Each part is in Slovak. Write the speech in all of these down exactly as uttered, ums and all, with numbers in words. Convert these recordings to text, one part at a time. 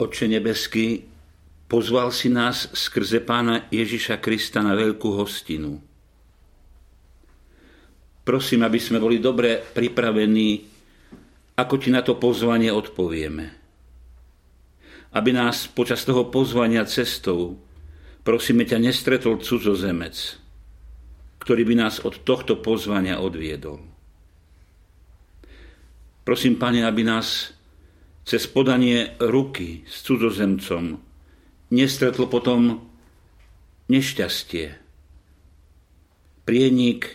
Otče nebeský, pozval si nás skrze Pána Ježiša Krista na veľkú hostinu. Prosím, aby sme boli dobre pripravení, ako ti na to pozvanie odpovieme. Aby nás počas toho pozvania cestou, prosíme ťa, nestretol cudzozemec, ktorý by nás od tohto pozvania odviedol. Prosím, Pane, aby nás cez podanie ruky s cudzozemcom nestretlo potom nešťastie, prienik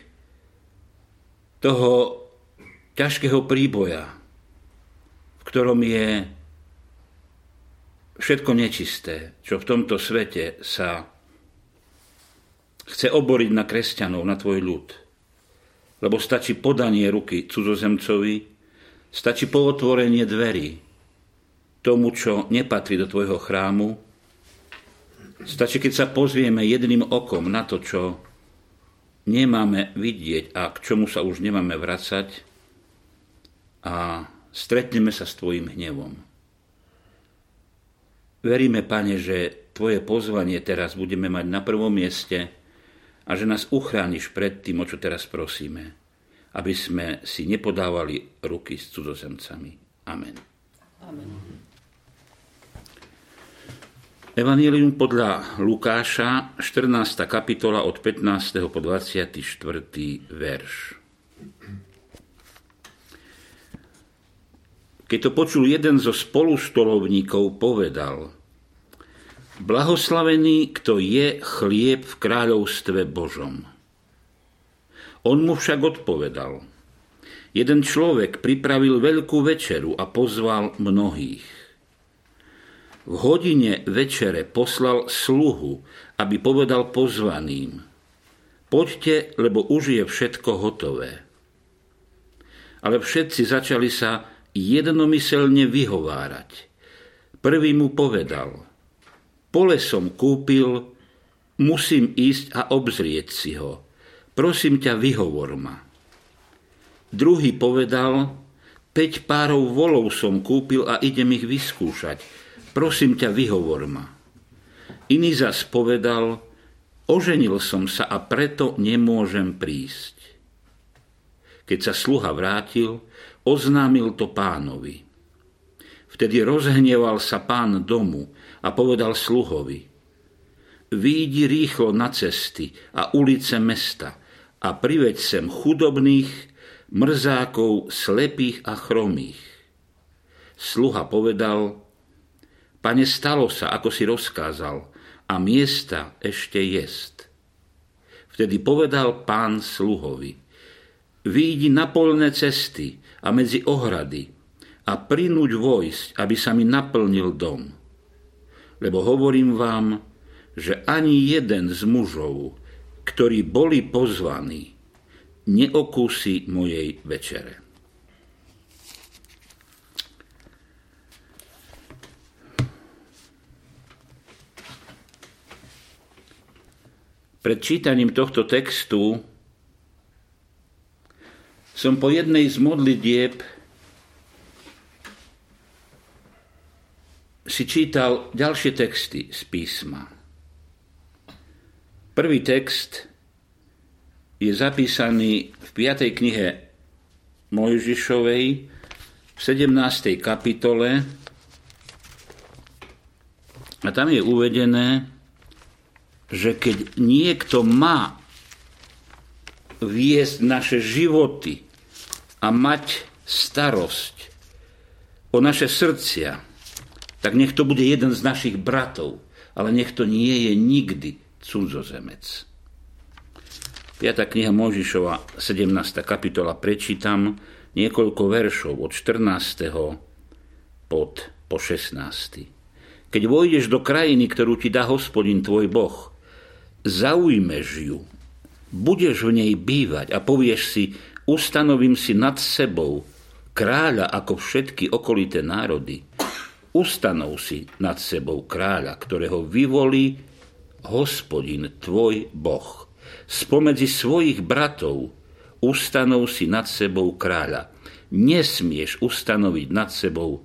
toho ťažkého príboja, v ktorom je všetko nečisté, čo v tomto svete sa chce oboriť na kresťanov, na tvoj ľud. Lebo stačí podanie ruky cudzozemcovi, stačí pootvorenie dverí tomu, čo nepatrí do tvojho chrámu. Stačí, keď sa pozrieme jedným okom na to, čo nemáme vidieť a k čomu sa už nemáme vracať, a stretneme sa s tvojim hnevom. Veríme, Pane, že tvoje pozvanie teraz budeme mať na prvom mieste a že nás uchrániš pred tým, o čo teraz prosíme, aby sme si nepodávali ruky s cudzozemcami. Amen. Amen. Evanjelium podľa Lukáša, štrnásta kapitola od pätnásteho po dvadsiaty štvrtý verš. Keď to počul jeden zo spolustolovníkov, povedal: Blahoslavený, kto je chlieb v kráľovstve Božom. On mu však odpovedal: Jeden človek pripravil veľkú večeru a pozval mnohých. V hodine večere poslal sluhu, aby povedal pozvaným: Poďte, lebo už je všetko hotové. Ale všetci začali sa jednomyselne vyhovárať. Prvý mu povedal: Pole som kúpil, musím ísť a obzrieť si ho. Prosím ťa, vyhovor ma. Druhý povedal: Päť párov volov som kúpil a idem ich vyskúšať. Prosím ťa, vyhovor ma. Iný zas povedal: Oženil som sa a preto nemôžem prísť. Keď sa sluha vrátil, oznámil to pánovi. Vtedy rozhneval sa pán domu a povedal sluhovi: Výjdi rýchlo na cesty a ulice mesta a priveď sem chudobných, mrzákov, slepých a chromých. Sluha povedal: Pane, stalo sa, ako si rozkázal, a miesta ešte jest. Vtedy povedal pán sluhovi: Výjdi na polné cesty a medzi ohrady a prinúť vojsť, aby sa mi naplnil dom. Lebo hovorím vám, že ani jeden z mužov, ktorí boli pozvaní, neokúsi mojej večere. Pred čítaním tohto textu som po jednej z modlitieb si čítal ďalšie texty z písma. Prvý text je zapísaný v piatej knihe Mojžišovej v sedemnástej kapitole a tam je uvedené, že keď niekto má viesť naše životy a mať starosť o naše srdcia, tak nech to bude jeden z našich bratov, ale nech to nie je nikdy cudzozemec. piata kniha Mojžišova, sedemnásta kapitola, prečítam niekoľko veršov od štrnásteho pod, po šestnásty. Keď vojdeš do krajiny, ktorú ti dá Hospodin tvoj Boh, zaujmeš ju, budeš v nej bývať a povieš si: ustanovím si nad sebou kráľa ako všetky okolité národy. Ustanov si nad sebou kráľa, ktorého vyvolí Hospodin tvoj Boh. Spomedzi svojich bratov ustanov si nad sebou kráľa. Nesmieš ustanoviť nad sebou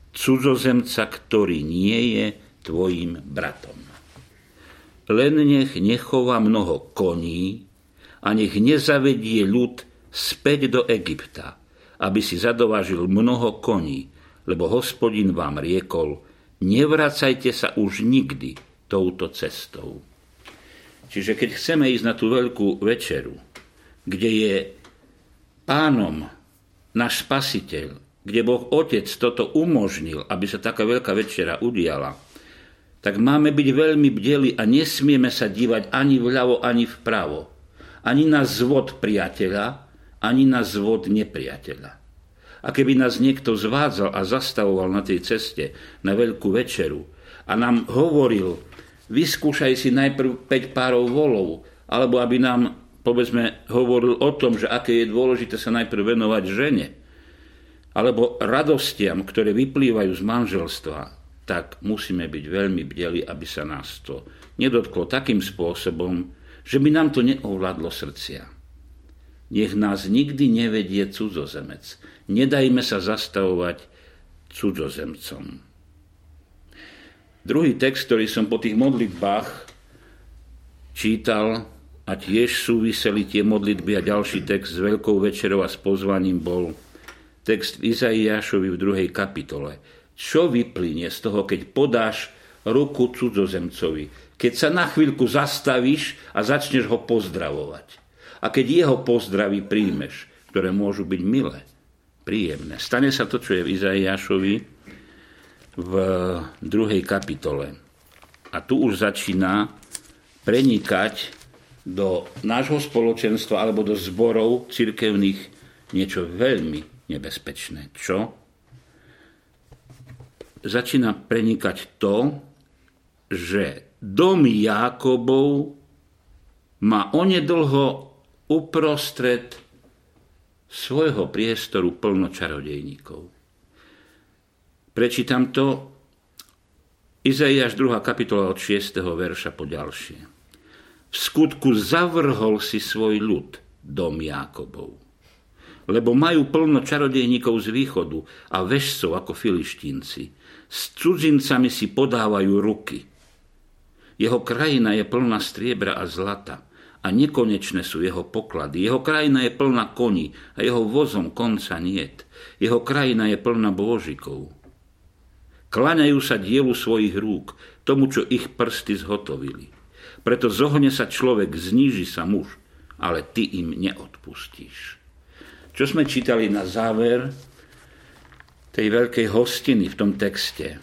cudzozemca, ktorý nie je tvojim bratom. Len nech nechová mnoho koní a nech nezavedie ľud späť do Egypta, aby si zadovážil mnoho koní, lebo Hospodin vám riekol, nevracajte sa už nikdy touto cestou. Čiže keď chceme ísť na tú veľkú večeru, kde je Pánom náš Spasiteľ, kde Boh Otec toto umožnil, aby sa taká veľká večera udiala, tak máme byť veľmi bdeli a nesmieme sa dívať ani vľavo, ani vpravo. Ani na zvod priateľa, ani na zvod nepriateľa. A keby nás niekto zvádzal a zastavoval na tej ceste na veľkú večeru a nám hovoril, vyskúšaj si najprv päť párov volov, alebo aby nám, povedzme, hovoril o tom, že aké je dôležité sa najprv venovať žene, alebo radostiam, ktoré vyplývajú z manželstva, tak musíme byť veľmi bdeli, aby sa nás to nedotklo takým spôsobom, že by nám to neovládlo srdcia. Nech nás nikdy nevedie cudzozemec. Nedajme sa zastavovať cudzozemcom. Druhý text, ktorý som po tých modlitbách čítal a tiež súviseli tie modlitby a ďalší text s Veľkou večerou a s pozvaním bol text v Izaiášovi v druhej kapitole. Čo vyplynie z toho, keď podáš ruku cudzozemcovi? Keď sa na chvíľku zastavíš a začneš ho pozdravovať. A keď jeho pozdravy príjmeš, ktoré môžu byť milé, príjemné. Stane sa to, čo je v Izaiášovi v druhej kapitole. A tu už začína prenikať do nášho spoločenstva alebo do zborov cirkevných niečo veľmi nebezpečné. Čo? Začína prenikať to, že dom Jákobov má onedlho uprostred svojho priestoru plno čarodejníkov. Prečítam to, Izaiáš druhá kapitola od šiesteho verša po ďalšie. V skutku zavrhol si svoj ľud, dom Jákobov, lebo majú plno čarodejníkov z východu a vešcov ako filištínci. S cudzincami si podávajú ruky. Jeho krajina je plná striebra a zlata a nekonečné sú jeho poklady. Jeho krajina je plná koní a jeho vozom konca niet. Jeho krajina je plná bôžikov. Kláňajú sa dielu svojich rúk, tomu, čo ich prsty zhotovili. Preto zohne sa človek, zníži sa muž, ale ty im neodpustíš. Čo sme čítali na záver tej veľkej hostiny v tom texte?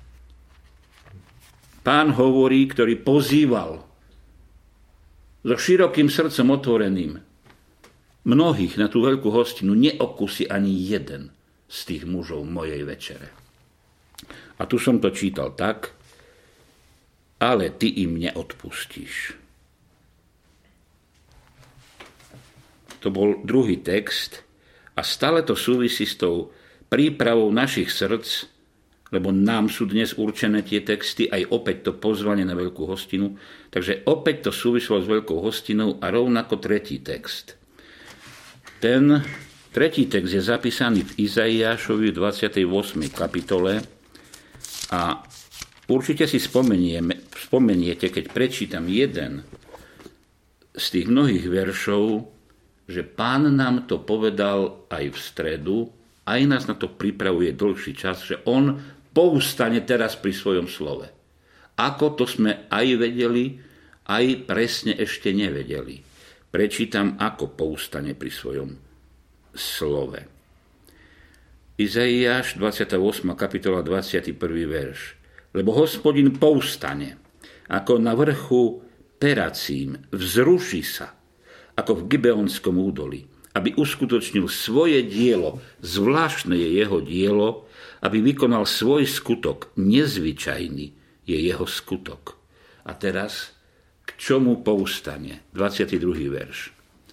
Pán hovorí, ktorý pozýval so širokým srdcom otvoreným mnohých na tú veľkú hostinu, neokusí ani jeden z tých mužov mojej večere. A tu som to čítal tak, ale ty im neodpustíš. To bol druhý text a stále to súvisí s tou prípravou našich srdc, lebo nám sú dnes určené tie texty, aj opäť to pozvanie na veľkú hostinu. Takže opäť to súvislo s veľkou hostinou a rovnako tretí text. Ten tretí text je zapísaný v Izaiášovi v dvadsiatej ôsmej kapitole a určite si spomeniete, keď prečítam jeden z tých mnohých veršov, že Pán nám to povedal aj v stredu, aj nás na to pripravuje dlhší čas, že on povstane teraz pri svojom slove. Ako to sme aj vedeli, aj presne ešte nevedeli. Prečítam, ako povstane pri svojom slove. Izaiáš dvadsiata ôsma kapitola dvadsiaty prvý verš. Lebo Hospodin povstane, ako na vrchu Peracím, vzruší sa, ako v Gibeonskom údolí, aby uskutočnil svoje dielo, zvláštne je jeho dielo, aby vykonal svoj skutok, nezvyčajný je jeho skutok. A teraz, k čomu povstane? dvadsiaty druhý verš.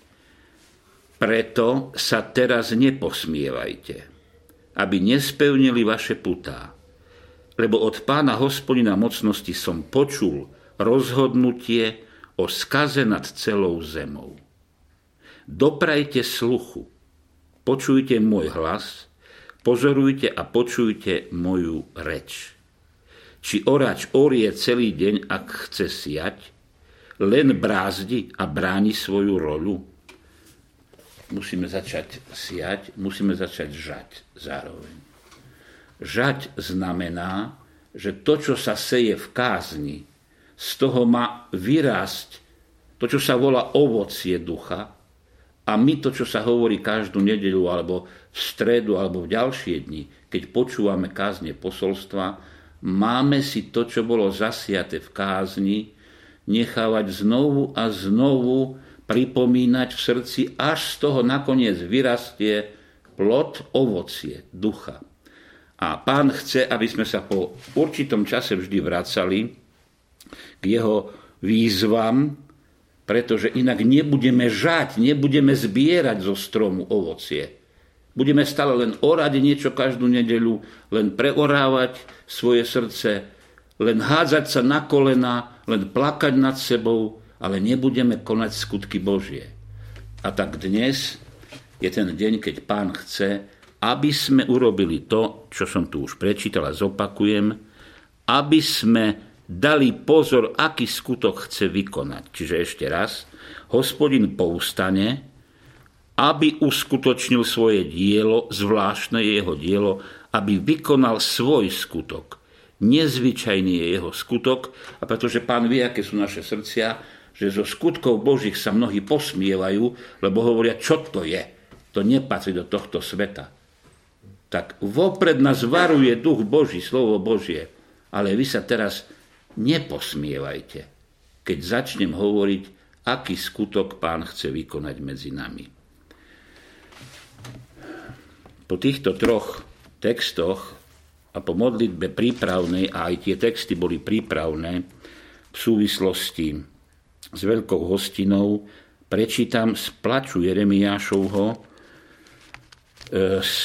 Preto sa teraz neposmievajte, aby nespevnili vaše putá, lebo od Pána Hospodina mocnosti som počul rozhodnutie o skaze nad celou zemou. Doprajte sluchu, počujte môj hlas, pozorujte a počujte moju reč. Či orač orie celý deň, ak chce siať, len brázdi a bráni svoju roľu? Musíme začať siať, musíme začať žať zároveň. Žať znamená, že to, čo sa seje v kázni, z toho má vyrásť to, čo sa volá ovocie ducha, a my to, čo sa hovorí každú nedeľu, alebo v stredu, alebo v ďalšie dni, keď počúvame kázne posolstva, máme si to, čo bolo zasiate v kázni, nechávať znovu a znovu pripomínať v srdci, až z toho nakoniec vyrastie plod, ovocie ducha. A Pán chce, aby sme sa po určitom čase vždy vracali k jeho výzvam, pretože inak nebudeme žať, nebudeme zbierať zo stromu ovocie. Budeme stále len orať niečo každú nedeľu, len preorávať svoje srdce, len hádzať sa na kolena, len plakať nad sebou, ale nebudeme konať skutky Božie. A tak dnes je ten deň, keď Pán chce, aby sme urobili to, čo som tu už prečítal a zopakujem, aby sme dali pozor, aký skutok chce vykonať. Čiže ešte raz, Hospodin povstane, aby uskutočnil svoje dielo, zvláštne je jeho dielo, aby vykonal svoj skutok. Nezvyčajný je jeho skutok, a pretože Pán vie, aké sú naše srdcia, že zo skutkov Božích sa mnohí posmievajú, lebo hovoria, čo to je. To nepatrí do tohto sveta. Tak vopred nás varuje duch Boží, slovo Božie. Ale vy sa teraz neposmievajte, keď začnem hovoriť, aký skutok Pán chce vykonať medzi nami. Po týchto troch textoch a po modlitbe prípravnej, a aj tie texty boli prípravné v súvislosti s veľkou hostinou, prečítam z plaču Jeremiášovho z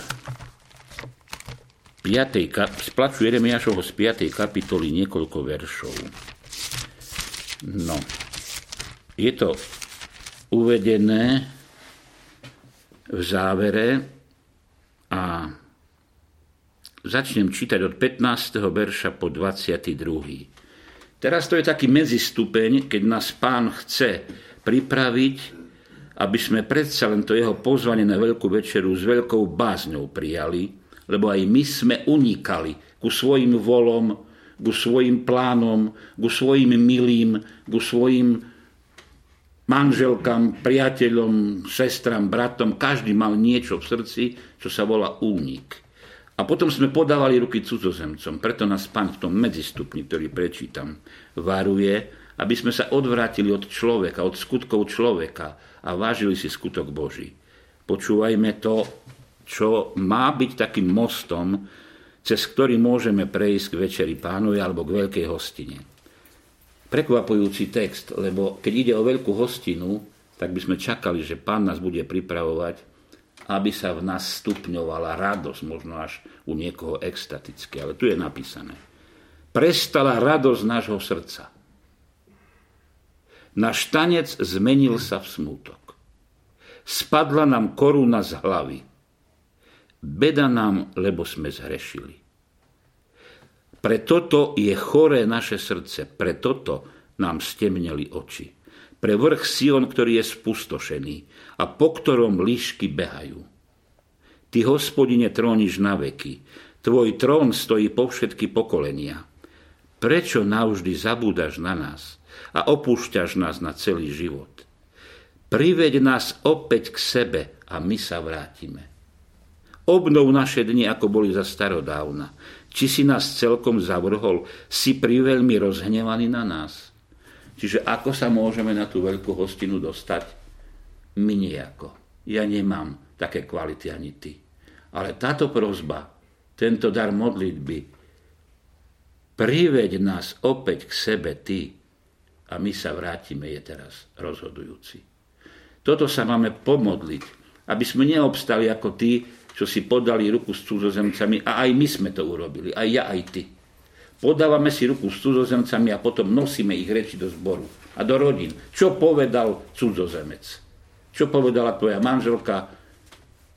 piatej, z plaču Jeremiášovho z piatej kapitoly niekoľko veršov. No, je to uvedené v závere a začnem čítať od pätnásteho verša po dvadsiaty druhý. Teraz to je taký medzistupeň, keď nás Pán chce pripraviť, aby sme predsa len to jeho pozvanie na veľkú večeru s veľkou bázňou prijali, lebo aj my sme unikali ku svojim volom, ku svojim plánom, ku svojim milým, ku svojim manželkám, priateľom, sestram, bratom. Každý mal niečo v srdci, čo sa volá únik. A potom sme podávali ruky cudzozemcom. Preto nás Pán v tom medzistupni, ktorý prečítam, varuje, aby sme sa odvrátili od človeka, od skutkov človeka a vážili si skutok Boží. Počúvajme to, čo má byť takým mostom, cez ktorý môžeme prejsť k večeri Pánovi alebo k veľkej hostine. Prekvapujúci text, lebo keď ide o veľkú hostinu, tak by sme čakali, že Pán nás bude pripravovať, aby sa v nás stupňovala radosť, možno až u niekoho extaticky. Ale tu je napísané. Prestala radosť nášho srdca. Náš tanec zmenil sa v smútok. Spadla nám koruna z hlavy. Beda nám, lebo sme zhrešili. Pre toto je choré naše srdce, pre toto nám stemneli oči. Pre vrch Sion, ktorý je spustošený a po ktorom líšky behajú. Ty, Hospodine, tróniš na veky. Tvoj trón stojí po všetky pokolenia. Prečo navždy zabúdaš na nás a opúšťaš nás na celý život? Priveď nás opäť k sebe a my sa vrátime. Obnov naše dni, ako boli za starodávna. Či si nás celkom zavrhol, si priveľmi rozhnevaný na nás. Čiže ako sa môžeme na tú veľkú hostinu dostať? My nejako. Ja nemám také kvality ani ty. Ale táto prosba, tento dar modlitby, priveď nás opäť k sebe ty a my sa vrátime, je teraz rozhodujúci. Toto sa máme pomodliť, aby sme neobstali ako tí, čo si podali ruku s cudzozemcami, a aj my sme to urobili, aj ja, aj ty. Podávame si ruku s cudzozemcami a potom nosíme ich reči do zboru a do rodín. Čo povedal cudzozemec? Čo povedala tvoja manželka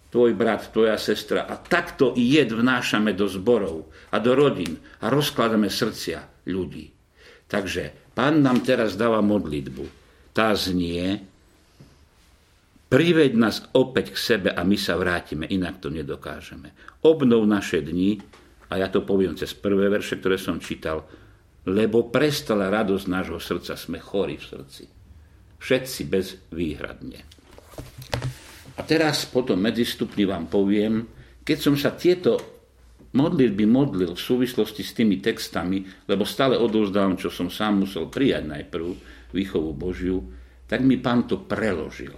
tvoj brat, tvoja sestra. A takto jed vnášame do zborov a do rodín a rozkladáme srdcia ľudí. Takže Pán nám teraz dáva modlitbu. Tá znie: priveď nás opäť k sebe a my sa vrátime, inak to nedokážeme. Obnov naše dni, a ja to poviem cez prvé verše, ktoré som čítal, lebo prestala radosť nášho srdca, sme chorí v srdci. Všetci bezvýhradne. A teraz potom medzistupni vám poviem, keď som sa tieto modlitby modlil v súvislosti s tými textami, lebo stále odovzdávam, čo som sám musel prijať najprv, výchovu Božiu, tak mi Pán to preložil.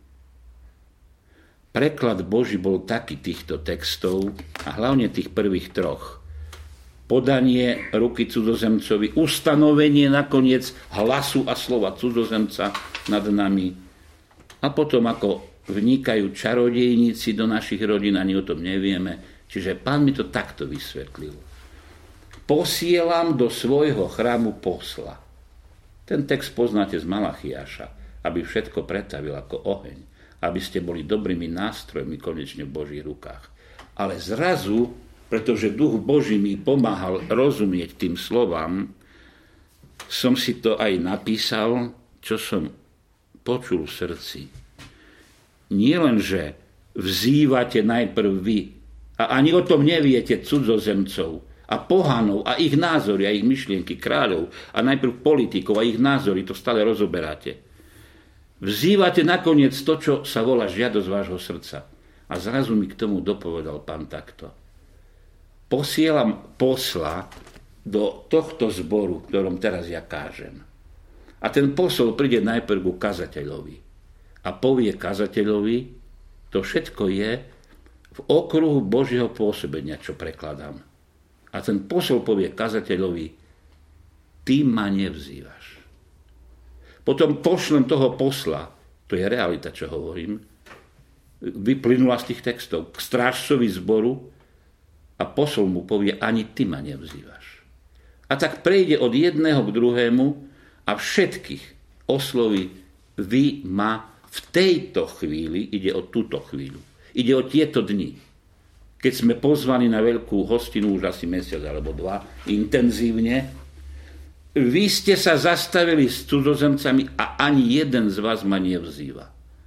Preklad Boží bol taký týchto textov, a hlavne tých prvých troch. Podanie ruky cudzozemcovi, ustanovenie nakoniec hlasu a slova cudzozemca nad nami. A potom ako vnikajú čarodejníci do našich rodín, ani o tom nevieme. Čiže Pán mi to takto vysvetlil. Posielam do svojho chrámu posla. Ten text poznáte z Malachiáša, aby všetko pretavil ako oheň, aby ste boli dobrými nástrojmi konečne v Božích rukách. Ale zrazu, pretože Duch Boží mi pomáhal rozumieť tým slovám, som si to aj napísal, čo som počul v srdci. Nie len, že vzývate najprv vy, a ani o tom neviete, cudzozemcov a pohanov a ich názory a ich myšlienky, kráľov a najprv politikov a ich názory, to stále rozoberáte. Vzývate nakoniec to, čo sa volá žiadosť vášho srdca. A zrazu mi k tomu dopovedal Pán takto. Posielam posla do tohto zboru, ktorom teraz ja kážem. A ten posol príde najprv ku kazateľovi. A povie kazateľovi, to všetko je v okruhu Božieho pôsobenia, čo prekladám. A ten posol povie kazateľovi, ty ma nevzývaš. Potom pošlem toho posla, to je realita, čo hovorím, vyplynula z tých textov, k strážcovi zboru a posol mu povie, ani ty ma nevzývaš. A tak prejde od jedného k druhému a všetkých osloví, vy ma v tejto chvíli, ide o túto chvíľu. Ide o tieto dni, keď sme pozvaní na veľkú hostinu už asi mesiac alebo dva, intenzívne. Vy ste sa zastavili s cudzozemcami a ani jeden z vás ma nevzýva.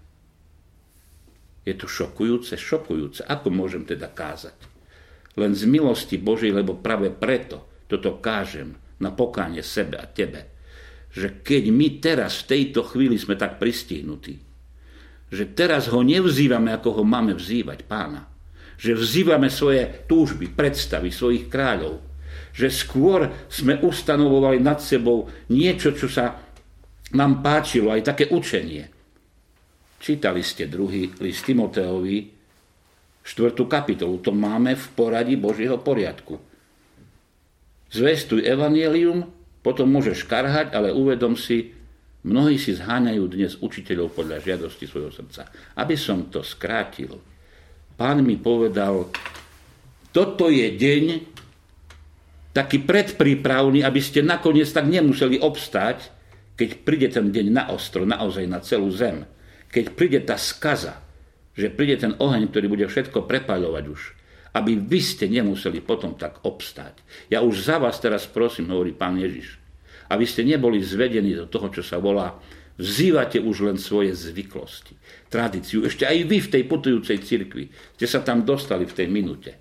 Je to šokujúce, šokujúce. Ako môžem teda kázať? Len z milosti Božej, lebo práve preto toto kážem na pokánie sebe a tebe. Že keď my teraz v tejto chvíli sme tak pristihnutí, že teraz ho nevzývame, ako ho máme vzývať, Pána. Že vzývame svoje túžby, predstavy, svojich kráľov. Že skôr sme ustanovovali nad sebou niečo, čo sa nám páčilo, aj také učenie. Čítali ste druhý list Timoteovi, štvrtú kapitolu. To máme v poradí Božieho poriadku. Zvestuj evanjelium, potom môžeš karhať, ale uvedom si, mnohí si zháňajú dnes učiteľov podľa žiadosti svojho srdca. Aby som to skrátil, Pán mi povedal, toto je deň taký predprípravný, aby ste nakoniec tak nemuseli obstáť, keď príde ten deň na ostro, naozaj na celú zem. Keď príde tá skaza, že príde ten oheň, ktorý bude všetko prepaľovať už, aby vy ste nemuseli potom tak obstáť. Ja už za vás teraz prosím, hovorí Pán Ježiš, aby ste neboli zvedení do toho, čo sa volá, vzývate už len svoje zvyklosti, tradíciu. Ešte aj vy v tej putujúcej cirkvi ste sa tam dostali v tej minúte.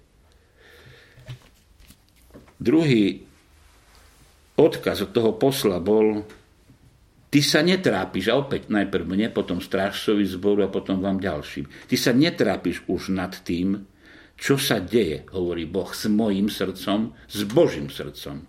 Druhý odkaz od toho posla bol, ty sa netrápiš, a opäť najprv mne, potom strážcovi zboru a potom vám ďalším. Ty sa netrápiš už nad tým, čo sa deje, hovorí Boh, s mojím srdcom, s Božím srdcom.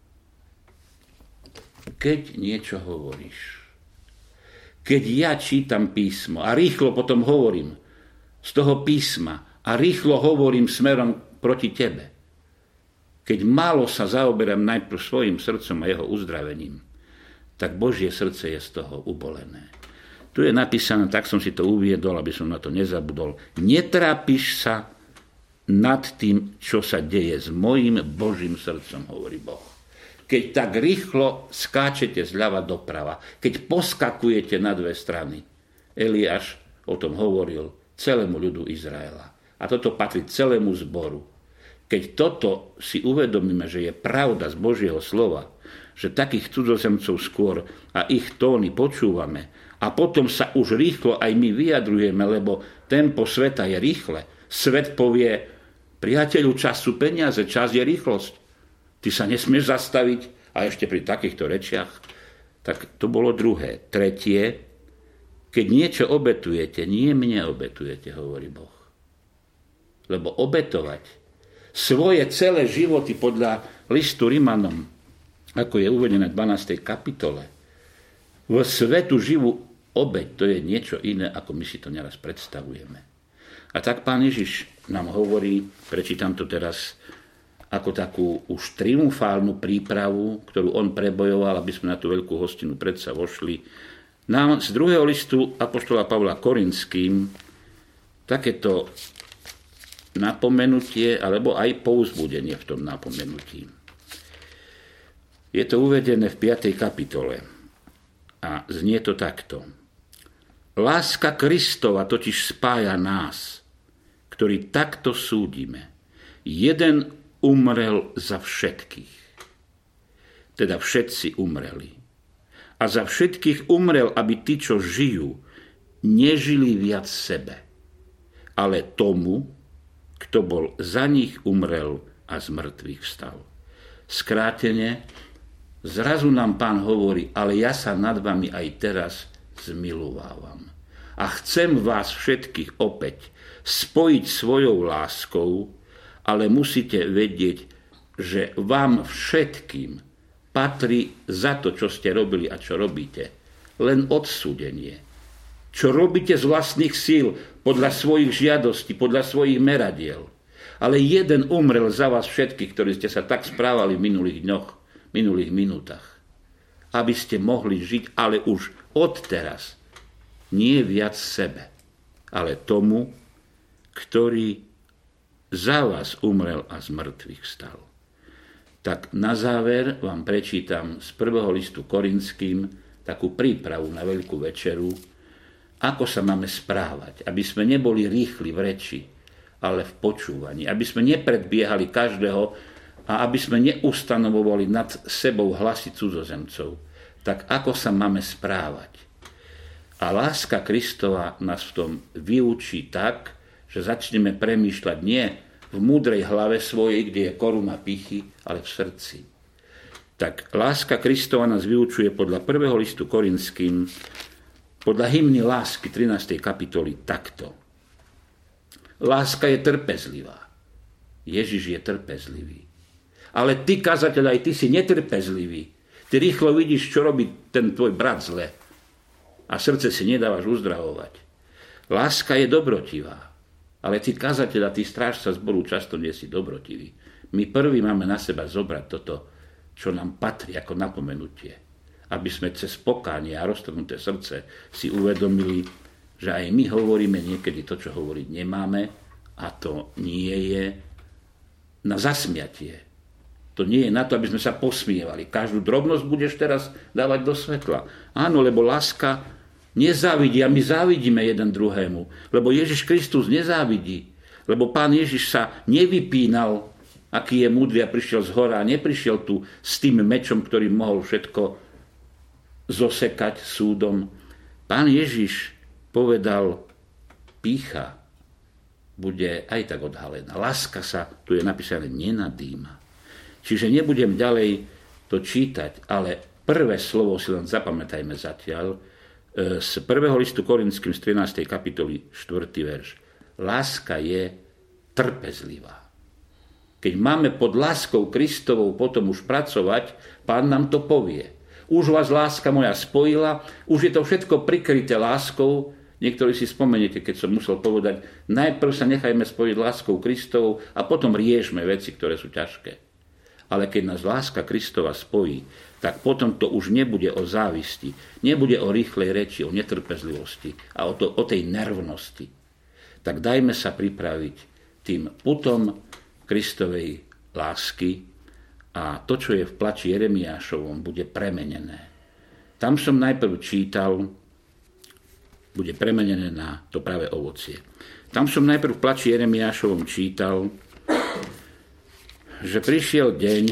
Keď niečo hovoríš, keď ja čítam písmo a rýchlo potom hovorím z toho písma a rýchlo hovorím smerom proti tebe, keď málo sa zaoberám najprv svojim srdcom a jeho uzdravením, tak Božie srdce je z toho ubolené. Tu je napísané, tak som si to uviedol, aby som na to nezabudol. Netrápiš sa nad tým, čo sa deje s mojím Božím srdcom, hovorí Boh. Keď tak rýchlo skáčete zľava doprava, keď poskakujete na dve strany. Eliáš o tom hovoril, celému ľudu Izraela. A toto patrí celému zboru. Keď toto si uvedomíme, že je pravda z Božieho slova, že takých cudzozemcov skôr a ich tóny počúvame a potom sa už rýchlo aj my vyjadrujeme, lebo tempo sveta je rýchle. Svet povie, priateľu, čas sú peniaze, čas je rýchlosť. Ty sa nesmieš zastaviť a ešte pri takýchto rečiach. Tak to bolo druhé. Tretie, keď niečo obetujete, nie mne obetujete, hovorí Boh. Lebo obetovať svoje celé životy podľa listu Rimanom, ako je uvedené v dvanástej kapitole, v svetu živú obeť, to je niečo iné, ako my si to neraz predstavujeme. A tak Pán Ježiš nám hovorí, prečítam to teraz ako takú už triumfálnu prípravu, ktorú on prebojoval, aby sme na tú veľkú hostinu predsa vošli. Nám z druhého listu apoštola Pavla Korinským takéto napomenutie, alebo aj povzbudenie v tom napomenutí. Je to uvedené v piatej kapitole a znie to takto. Láska Kristova totiž spája nás, ktorí takto súdime. Jeden umrel za všetkých. Teda všetci umreli. A za všetkých umrel, aby tí, čo žijú, nežili viac sebe, ale tomu, kto bol za nich umrel a z mŕtvych vstal. Skrátene, zrazu nám Pán hovorí, ale ja sa nad vami aj teraz zmilovávam. A chcem vás všetkých opäť spojiť svojou láskou, ale musíte vedieť, že vám všetkým patrí za to, čo ste robili a čo robíte, len odsúdenie. Čo robíte z vlastných síl, podľa svojich žiadostí, podľa svojich meradiel. Ale jeden umrel za vás všetkých, ktorí ste sa tak správali v minulých dňoch, minulých minútach. Aby ste mohli žiť, ale už odteraz, nie viac sebe, ale tomu, ktorý za vás umrel a z mŕtvych vstal. Tak na záver vám prečítam z prvého listu Korinským takú prípravu na Veľkú večeru, ako sa máme správať, aby sme neboli rýchli v reči, ale v počúvaní, aby sme nepredbiehali každého a aby sme neustanovovali nad sebou hlasy cudzozemcov. Tak ako sa máme správať? A láska Kristova nás v tom vyučí tak, že začneme premýšľať nie v múdrej hlave svojej, kde je koruna pýchy, ale v srdci. Tak láska Kristova nás vyučuje podľa prvého listu Korinským, podľa hymny lásky trinástej kapitoly takto. Láska je trpezlivá. Ježiš je trpezlivý. Ale ty, kazateľ, aj ty si netrpezlivý. Ty rýchlo vidíš, čo robí ten tvoj brat zle. A srdce si nedávaš uzdravovať. Láska je dobrotivá. Ale ty, kazateľ, a ty strážca zboru, často nie si dobrotivý. My prví máme na seba zobrať toto, čo nám patrí ako napomenutie. Aby sme cez pokánie a roztrhnuté srdce si uvedomili, že aj my hovoríme niekedy to, čo hovoriť nemáme, a to nie je na zasmiatie. To nie je na to, aby sme sa posmievali. Každú drobnosť budeš teraz dávať do svetla. Áno, lebo láska nezávidí a my závidíme jeden druhému. Lebo Ježiš Kristus nezávidí. Lebo Pán Ježiš sa nevypínal, aký je múdry a prišiel z hora a neprišiel tu s tým mečom, ktorý mohol všetko zosekať súdom. Pán Ježiš povedal, pýcha bude aj tak odhalená. Láska sa, tu je napísané, nenadýma. Čiže nebudem ďalej to čítať, ale prvé slovo si len zapamätajme zatiaľ z prvého listu Korinským z trinástej kapitoly štvrtý verš. Láska je trpezlivá. Keď máme pod láskou Kristovou potom už pracovať, Pán nám to povie. Už vás láska moja spojila, už je to všetko prikryté láskou. Niektorí si spomeniete, keď som musel povedať, najprv sa nechajme spojiť láskou Kristovou a potom riešme veci, ktoré sú ťažké. Ale keď nás láska Kristova spojí, tak potom to už nebude o závisti, nebude o rýchlej reči, o netrpezlivosti a o, to, o tej nervnosti. Tak dajme sa pripraviť tým putom Kristovej lásky, a to, čo je v plači Jeremiášovom, bude premenené. Tam som najprv čítal bude premenené na to pravé ovocie. Tam som najprv v plači Jeremiášovom čítal, že prišiel deň,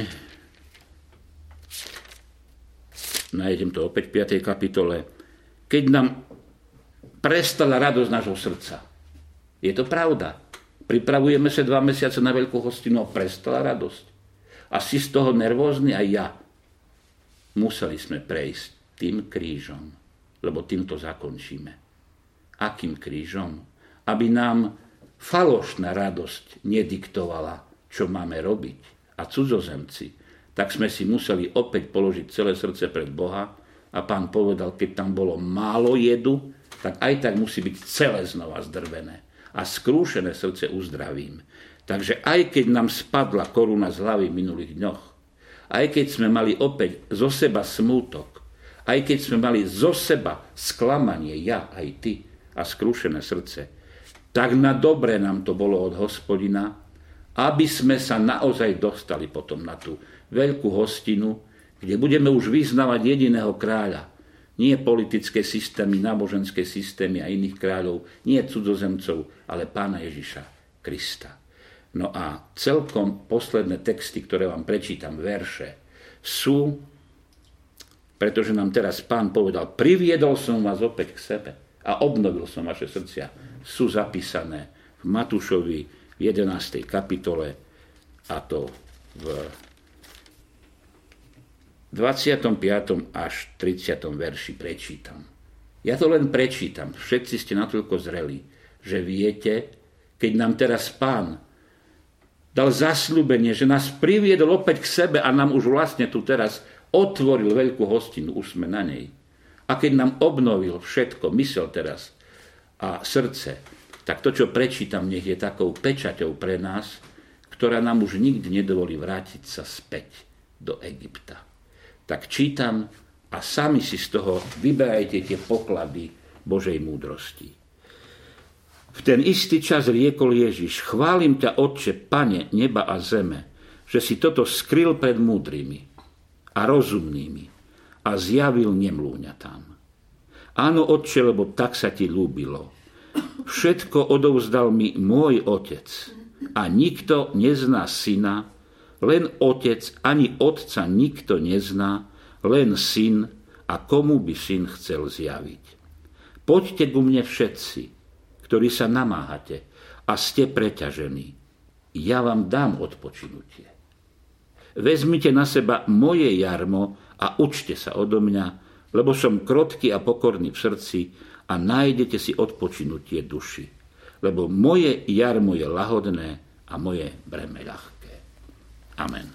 nájdem to opäť v piatej kapitole, keď nám prestala radosť nášho srdca. Je to pravda. Pripravujeme sa dva mesiace na veľkú hostinu a prestala radosť. A si z toho nervózny aj ja. Museli sme prejsť tým krížom, lebo týmto zakončíme. Akým krížom? Aby nám falošná radosť nediktovala, čo máme robiť. A cudzozemci. Tak sme si museli opäť položiť celé srdce pred Boha a Pán povedal, keď tam bolo málo jedu, tak aj tak musí byť celé znova zdrvené. A skrúšené srdce uzdravím. Takže aj keď nám spadla koruna z hlavy v minulých dňoch, aj keď sme mali opäť zo seba smútok, aj keď sme mali zo seba sklamanie, ja aj ty, a skrúšené srdce, tak na dobre nám to bolo od Hospodina, aby sme sa naozaj dostali potom na tú veľkú hostinu, kde budeme už vyznávať jediného kráľa. Nie politické systémy, náboženské systémy a iných kráľov, nie cudzozemcov, ale Pána Ježiša Krista. No a celkom posledné texty, ktoré vám prečítam, verše, sú, pretože nám teraz Pán povedal, priviedol som vás opäť k sebe a obnovil som vaše srdcia, sú zapísané v Matúšovi v jedenástej kapitole, a to v dvadsiatom piatom až tridsiatom verši prečítam. Ja to len prečítam. Všetci ste natoľko zreli, že viete, keď nám teraz Pán dal zasľúbenie, že nás priviedol opäť k sebe a nám už vlastne tu teraz otvoril veľkú hostinu, už sme na nej. A keď nám obnovil všetko, mysel teraz a srdce, tak to, čo prečítam, nech je takou pečaťou pre nás, ktorá nám už nikdy nedovolí vrátiť sa späť do Egypta. Tak čítam a sami si z toho vyberajte tie poklady Božej múdrosti. V ten istý čas riekol Ježiš, chválim ťa, Otče, Pane neba a zeme, že si toto skryl pred múdrymi a rozumnými a zjavil nemlúňatám. Áno, Otče, lebo tak sa ti ľúbilo. Všetko odovzdal mi môj Otec a nikto nezná syna, len Otec, ani Otca nikto nezná, len Syn a komu by Syn chcel zjaviť. Poďte ku mne všetci, ktorí sa namáhate a ste preťažení. Ja vám dám odpočinutie. Vezmite na seba moje jarmo a učte sa odo mňa, lebo som krotký a pokorný v srdci a nájdete si odpočinutie duši. Lebo moje jarmo je lahodné a moje breme ľahké. Amen.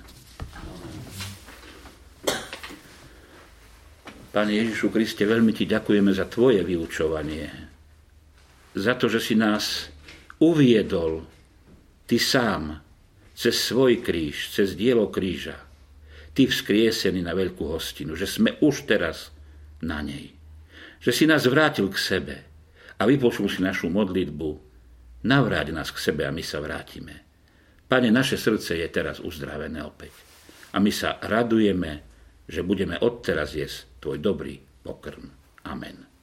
Pane Ježišu Kriste, veľmi ti ďakujeme za tvoje vyučovanie. Za to, že si nás uviedol ty sám cez svoj kríž, cez dielo kríža. Ty vzkriesený na veľkú hostinu, že sme už teraz na nej. Že si nás vrátil k sebe a vypočul si našu modlitbu. Navráť nás k sebe a my sa vrátime. Pane, naše srdce je teraz uzdravené opäť. A my sa radujeme, že budeme odteraz jesť tvoj dobrý pokrm. Amen.